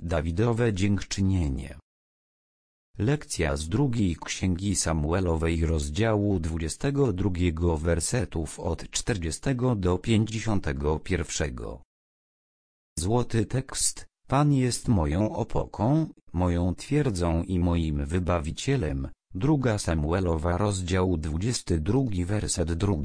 Dawidowe dziękczynienie. Lekcja z drugiej Księgi Samuelowej rozdziału 22 wersetów od 40 do 51. Złoty tekst. Pan jest moją opoką, moją twierdzą i moim wybawicielem. 2 Samuelowa rozdział 22 werset 2.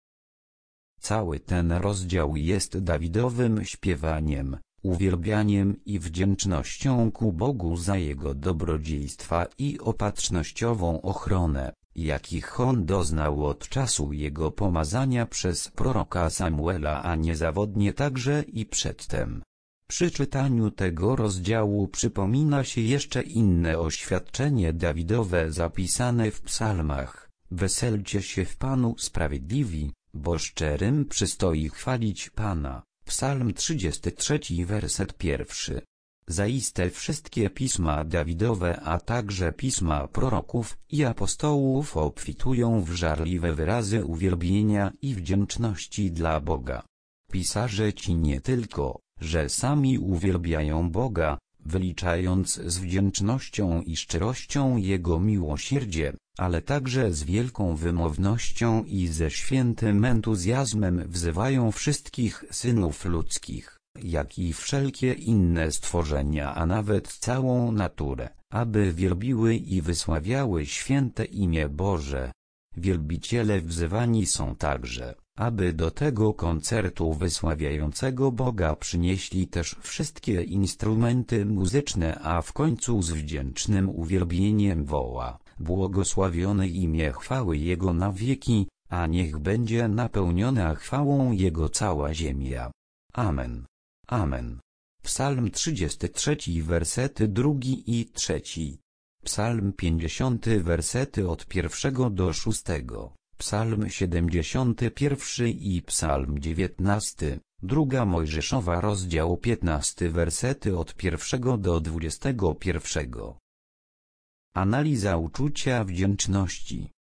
Cały ten rozdział jest Dawidowym śpiewaniem, uwielbianiem i wdzięcznością ku Bogu za Jego dobrodziejstwa i opatrznościową ochronę, jakich on doznał od czasu jego pomazania przez proroka Samuela, a niezawodnie także i przedtem. Przy czytaniu tego rozdziału przypomina się jeszcze inne oświadczenie Dawidowe zapisane w psalmach: weselcie się w Panu sprawiedliwi, bo szczerym przystoi chwalić Pana. Psalm 33 werset 1. Zaiste wszystkie pisma Dawidowe, a także pisma proroków i apostołów obfitują w żarliwe wyrazy uwielbienia i wdzięczności dla Boga. Pisarze ci nie tylko, że sami uwielbiają Boga, wyliczając z wdzięcznością i szczerością Jego miłosierdzie, ale także z wielką wymownością i ze świętym entuzjazmem wzywają wszystkich synów ludzkich, jak i wszelkie inne stworzenia, a nawet całą naturę, aby wielbiły i wysławiały święte imię Boże. Wielbiciele wzywani są także, aby do tego koncertu wysławiającego Boga przynieśli też wszystkie instrumenty muzyczne, a w końcu z wdzięcznym uwielbieniem woła: błogosławione imię chwały Jego na wieki, a niech będzie napełniona chwałą Jego cała ziemia. Amen. Amen. Psalm 33 wersety 2 i 3. Psalm 50 wersety od 1 do 6. Psalm 71 i Psalm 19, 2 Mojżeszowa rozdział 15 wersety od 1 do 21. Analiza uczucia wdzięczności.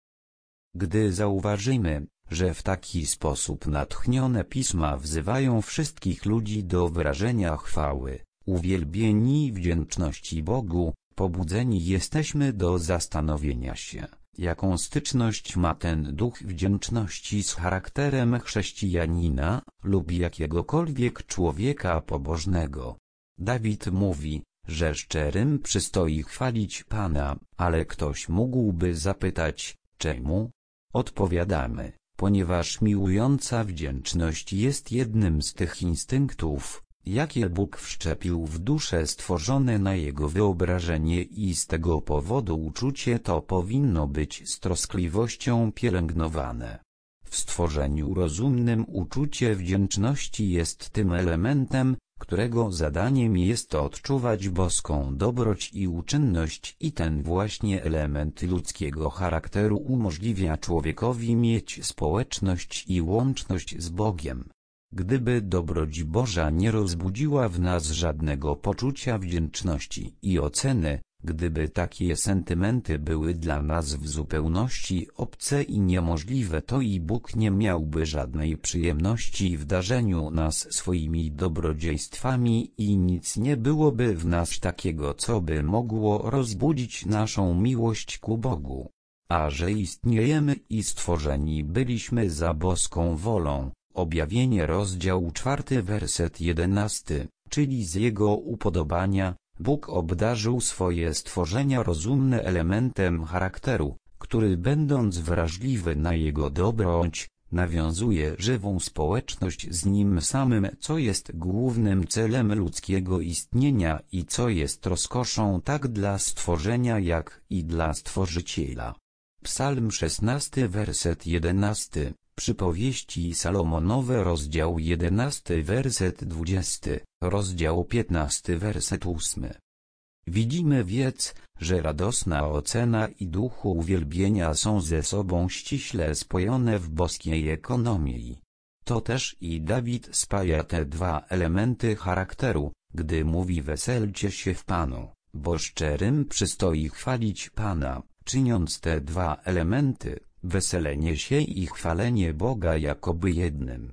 Gdy zauważymy, że w taki sposób natchnione pisma wzywają wszystkich ludzi do wyrażenia chwały, uwielbieni i wdzięczności Bogu, pobudzeni jesteśmy do zastanowienia się, jaką styczność ma ten duch wdzięczności z charakterem chrześcijanina lub jakiegokolwiek człowieka pobożnego. Dawid mówi, że szczerym przystoi chwalić Pana, ale ktoś mógłby zapytać, czemu? Odpowiadamy, ponieważ miłująca wdzięczność jest jednym z tych instynktów, jakie Bóg wszczepił w dusze stworzone na Jego wyobrażenie, i z tego powodu uczucie to powinno być z troskliwością pielęgnowane. W stworzeniu rozumnym uczucie wdzięczności jest tym elementem, którego zadaniem jest odczuwać boską dobroć i uczynność, i ten właśnie element ludzkiego charakteru umożliwia człowiekowi mieć społeczność i łączność z Bogiem. Gdyby dobroć Boża nie rozbudziła w nas żadnego poczucia wdzięczności i oceny, gdyby takie sentymenty były dla nas w zupełności obce i niemożliwe, to i Bóg nie miałby żadnej przyjemności w darzeniu nas swoimi dobrodziejstwami i nic nie byłoby w nas takiego, co by mogło rozbudzić naszą miłość ku Bogu. A że istniejemy i stworzeni byliśmy za boską wolą, Objawienie rozdział 4 werset 11, czyli z Jego upodobania, Bóg obdarzył swoje stworzenia rozumne elementem charakteru, który będąc wrażliwy na Jego dobroć, nawiązuje żywą społeczność z Nim samym, co jest głównym celem ludzkiego istnienia i co jest rozkoszą tak dla stworzenia, jak i dla Stworzyciela. Psalm 16 werset 11, Przypowieści Salomonowe rozdział 11 werset 20, rozdział 15 werset 8. Widzimy więc, że radosna ocena i duch uwielbienia są ze sobą ściśle spojone w boskiej ekonomii. To też i Dawid spaja te dwa elementy charakteru, gdy mówi: weselcie się w Panu, bo szczerym przystoi chwalić Pana, czyniąc te dwa elementy, weselenie się i chwalenie Boga, jakoby jednym.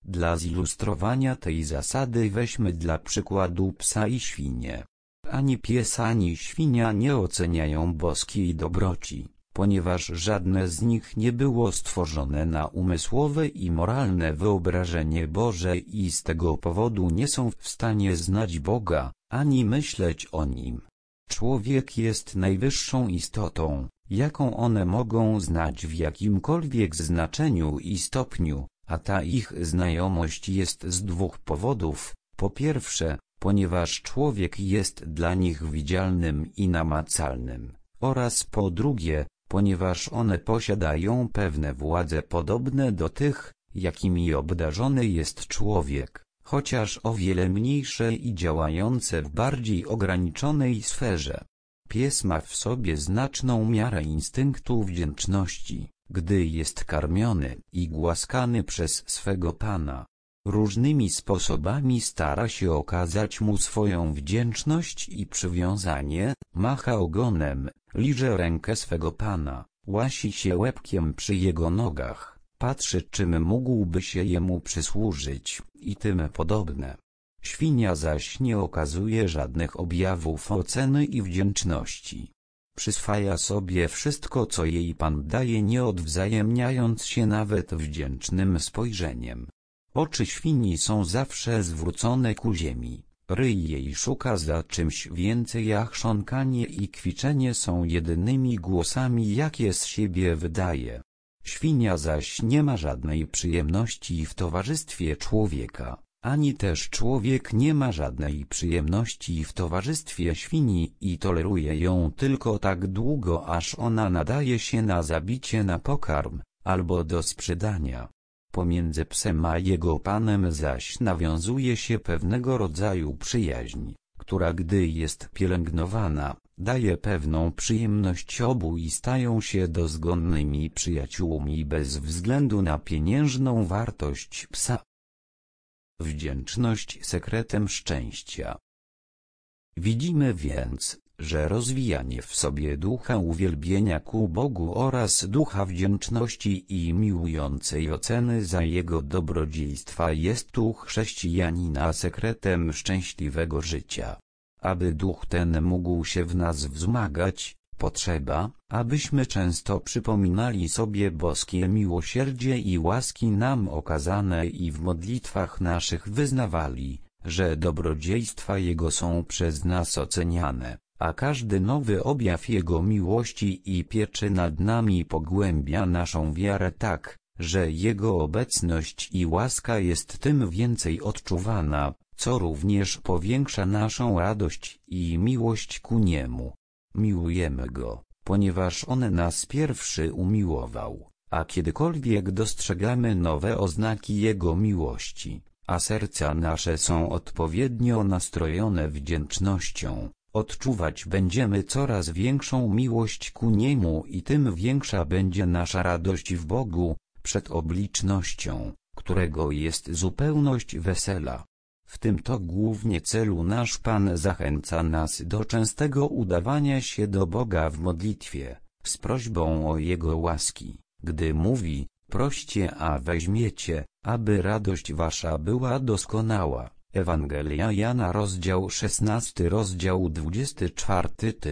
Dla zilustrowania tej zasady weźmy dla przykładu psa i świnię. Ani pies, ani świnia nie oceniają boskiej dobroci, ponieważ żadne z nich nie było stworzone na umysłowe i moralne wyobrażenie Boże i z tego powodu nie są w stanie znać Boga, ani myśleć o Nim. Człowiek jest najwyższą istotą, jaką one mogą znać w jakimkolwiek znaczeniu i stopniu, a ta ich znajomość jest z dwóch powodów. Po pierwsze, ponieważ człowiek jest dla nich widzialnym i namacalnym, oraz po drugie, ponieważ one posiadają pewne władze podobne do tych, jakimi obdarzony jest człowiek, chociaż o wiele mniejsze i działające w bardziej ograniczonej sferze. Pies ma w sobie znaczną miarę instynktu wdzięczności, gdy jest karmiony i głaskany przez swego pana. Różnymi sposobami stara się okazać mu swoją wdzięczność i przywiązanie, macha ogonem, liże rękę swego pana, łasi się łebkiem przy jego nogach, patrzy, czym mógłby się jemu przysłużyć, i tym podobne. Świnia zaś nie okazuje żadnych objawów oceny i wdzięczności. Przyswaja sobie wszystko, co jej pan daje, nie odwzajemniając się nawet wdzięcznym spojrzeniem. Oczy świni są zawsze zwrócone ku ziemi, ryj jej szuka za czymś więcej, a chrząkanie i kwiczenie są jedynymi głosami, jakie z siebie wydaje. Świnia zaś nie ma żadnej przyjemności w towarzystwie człowieka, ani też człowiek nie ma żadnej przyjemności w towarzystwie świni i toleruje ją tylko tak długo, aż ona nadaje się na zabicie na pokarm, albo do sprzedania. Pomiędzy psem a jego panem zaś nawiązuje się pewnego rodzaju przyjaźń, która gdy jest pielęgnowana, daje pewną przyjemność obu i stają się dozgonnymi przyjaciółmi bez względu na pieniężną wartość psa. Wdzięczność sekretem szczęścia. Widzimy więc, że rozwijanie w sobie ducha uwielbienia ku Bogu oraz ducha wdzięczności i miłującej oceny za Jego dobrodziejstwa jest u chrześcijanina sekretem szczęśliwego życia. Aby duch ten mógł się w nas wzmagać, potrzeba, abyśmy często przypominali sobie boskie miłosierdzie i łaski nam okazane i w modlitwach naszych wyznawali, że dobrodziejstwa Jego są przez nas oceniane, a każdy nowy objaw Jego miłości i pieczy nad nami pogłębia naszą wiarę tak, że Jego obecność i łaska jest tym więcej odczuwana, co również powiększa naszą radość i miłość ku Niemu. Miłujemy Go, ponieważ On nas pierwszy umiłował, a kiedykolwiek dostrzegamy nowe oznaki Jego miłości, a serca nasze są odpowiednio nastrojone wdzięcznością, odczuwać będziemy coraz większą miłość ku Niemu i tym większa będzie nasza radość w Bogu, przed oblicznością, którego jest zupełność wesela. W tym to głównie celu nasz Pan zachęca nas do częstego udawania się do Boga w modlitwie, z prośbą o Jego łaski, gdy mówi: proście, a weźmiecie, aby radość wasza była doskonała. Ewangelia Jana rozdział 16 rozdział 24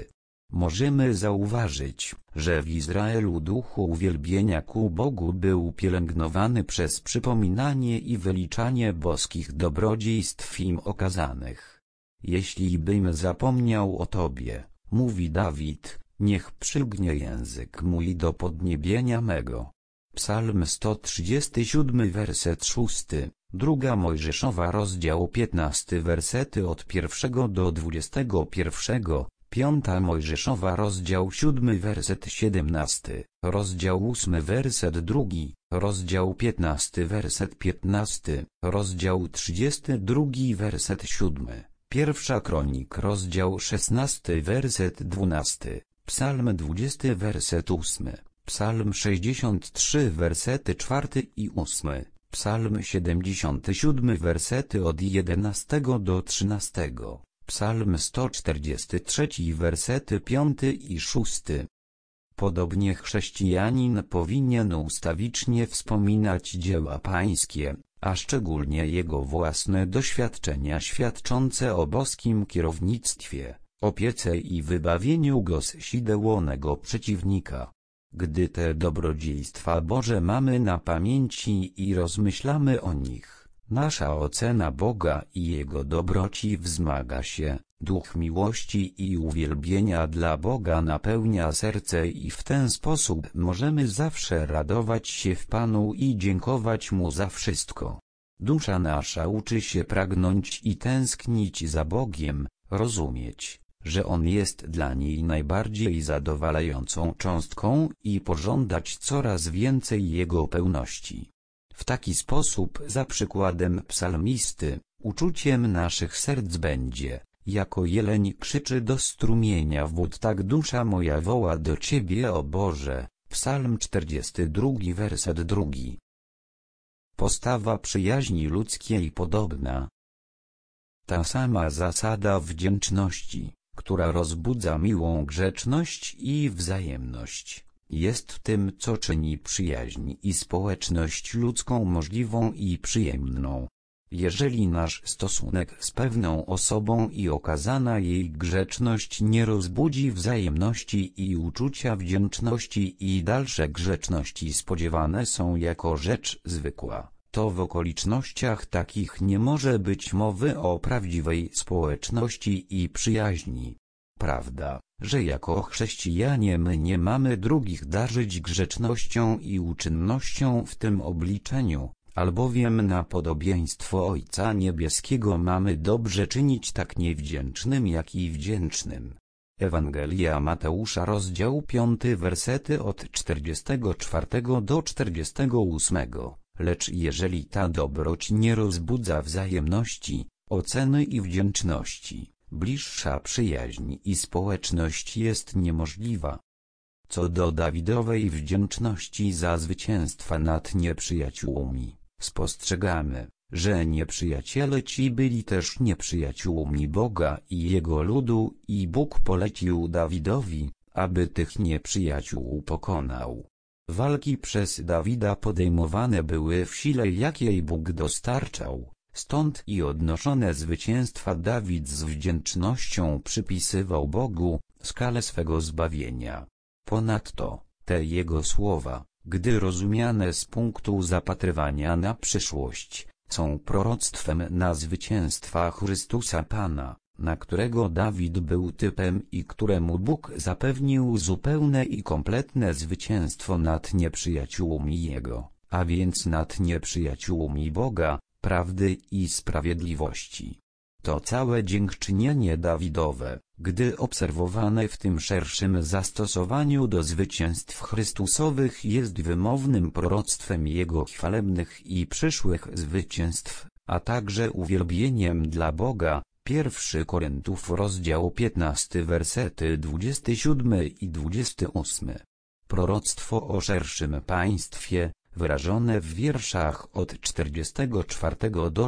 Możemy zauważyć, że w Izraelu duch uwielbienia ku Bogu był pielęgnowany przez przypominanie i wyliczanie boskich dobrodziejstw im okazanych. Jeśli bym zapomniał o Tobie, mówi Dawid, niech przylgnie język mój do podniebienia mego. Psalm 137 werset 6, 2 Mojżeszowa rozdział 15 wersety od 1 do 21, 5 Mojżeszowa rozdział 7 werset 17, rozdział 8 werset 2, rozdział 15 werset 15, rozdział 32 werset 7, 1 Kronik rozdział 16 werset 12, Psalm 20 werset 8, Psalm 63 wersety 4 i 8, Psalm 77 wersety od 11 do 13. Psalm 143 wersety 5 i 6. Podobnie chrześcijanin powinien ustawicznie wspominać dzieła pańskie, a szczególnie jego własne doświadczenia świadczące o boskim kierownictwie, opiece i wybawieniu go z sidełonego przeciwnika. Gdy te dobrodziejstwa Boże mamy na pamięci i rozmyślamy o nich, nasza ocena Boga i Jego dobroci wzmaga się, duch miłości i uwielbienia dla Boga napełnia serce i w ten sposób możemy zawsze radować się w Panu i dziękować Mu za wszystko. Dusza nasza uczy się pragnąć i tęsknić za Bogiem, rozumieć, że On jest dla niej najbardziej zadowalającą cząstką i pożądać coraz więcej Jego pełności. W taki sposób, za przykładem psalmisty, uczuciem naszych serc będzie, jako jeleń krzyczy do strumienia wód, tak dusza moja woła do Ciebie, o Boże. Psalm 42, werset 2. Postawa przyjaźni ludzkiej podobna. Ta sama zasada wdzięczności, która rozbudza miłą grzeczność i wzajemność, jest tym, co czyni przyjaźń i społeczność ludzką możliwą i przyjemną. Jeżeli nasz stosunek z pewną osobą i okazana jej grzeczność nie rozbudzi wzajemności i uczucia wdzięczności i dalsze grzeczności spodziewane są jako rzecz zwykła, to w okolicznościach takich nie może być mowy o prawdziwej społeczności i przyjaźni. Prawda, że jako chrześcijanie my nie mamy drugich darzyć grzecznością i uczynnością w tym obliczeniu, albowiem na podobieństwo Ojca Niebieskiego mamy dobrze czynić tak niewdzięcznym jak i wdzięcznym. Ewangelia Mateusza, rozdział 5, wersety od 44 do 48. Lecz jeżeli ta dobroć nie rozbudza wzajemności, oceny i wdzięczności, bliższa przyjaźń i społeczność jest niemożliwa. Co do Dawidowej wdzięczności za zwycięstwa nad nieprzyjaciółmi, spostrzegamy, że nieprzyjaciele ci byli też nieprzyjaciółmi Boga i Jego ludu i Bóg polecił Dawidowi, aby tych nieprzyjaciół pokonał. Walki przez Dawida podejmowane były w sile, jakiej Bóg dostarczał, stąd i odnoszone zwycięstwa Dawid z wdzięcznością przypisywał Bogu skalę swego zbawienia. Ponadto, te jego słowa, gdy rozumiane z punktu zapatrywania na przyszłość, są proroctwem na zwycięstwa Chrystusa Pana, na którego Dawid był typem i któremu Bóg zapewnił zupełne i kompletne zwycięstwo nad nieprzyjaciółmi Jego, a więc nad nieprzyjaciółmi Boga, prawdy i sprawiedliwości. To całe dziękczynienie Dawidowe, gdy obserwowane w tym szerszym zastosowaniu do zwycięstw Chrystusowych, jest wymownym proroctwem Jego chwalebnych i przyszłych zwycięstw, a także uwielbieniem dla Boga. 1 Koryntiów, rozdział 15, wersety 27 i 28. Proroctwo o szerszym państwie, wyrażone w wierszach od 44 do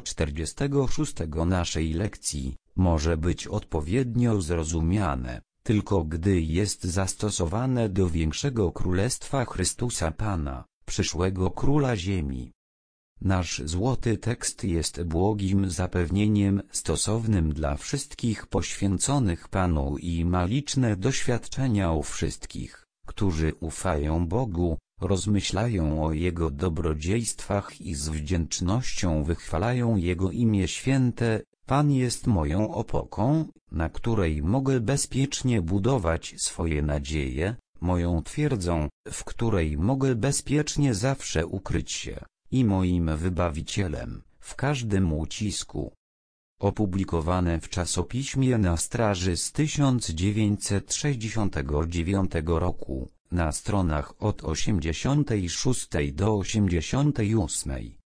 46 naszej lekcji, może być odpowiednio zrozumiane, tylko gdy jest zastosowane do większego królestwa Chrystusa Pana, przyszłego króla ziemi. Nasz złoty tekst jest błogim zapewnieniem stosownym dla wszystkich poświęconych Panu i ma liczne doświadczenia u wszystkich, którzy ufają Bogu, rozmyślają o Jego dobrodziejstwach i z wdzięcznością wychwalają Jego imię święte. Pan jest moją opoką, na której mogę bezpiecznie budować swoje nadzieje, moją twierdzą, w której mogę bezpiecznie zawsze ukryć się, i moim wybawicielem, w każdym ucisku. Opublikowane w czasopiśmie Na Straży z 1969 roku, na stronach od 86 do 88.